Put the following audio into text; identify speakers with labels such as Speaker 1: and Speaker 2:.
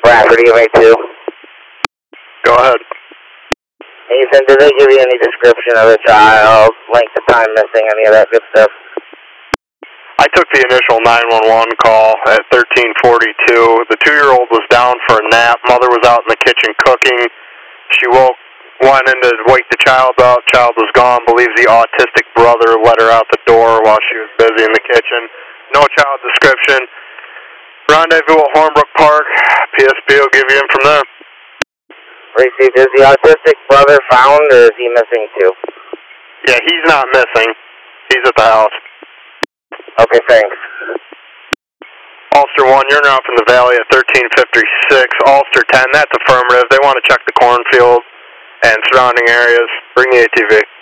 Speaker 1: Bradford, EMA2.
Speaker 2: Go ahead.
Speaker 1: Ethan, did they give you any description of the child, length of time missing, any of that good stuff?
Speaker 2: I took the initial 911 call at 13:42. The 2-year-old was down for a nap. Mother was out in the kitchen cooking. She went in to wake the child up. Child was gone. Believes the autistic brother let her out the door while she was busy in the kitchen. No child description. Rendezvous at Hornbrook Park. PSP will give you in from there.
Speaker 1: Received. Is the autistic brother found, or is he missing too?
Speaker 2: Yeah, he's not missing. He's at the house.
Speaker 1: Okay, thanks.
Speaker 2: Ulster 1, you're now up in the valley at 13:56. Ulster 10, that's affirmative. They want to check the cornfield and surrounding areas. Bring the ATV.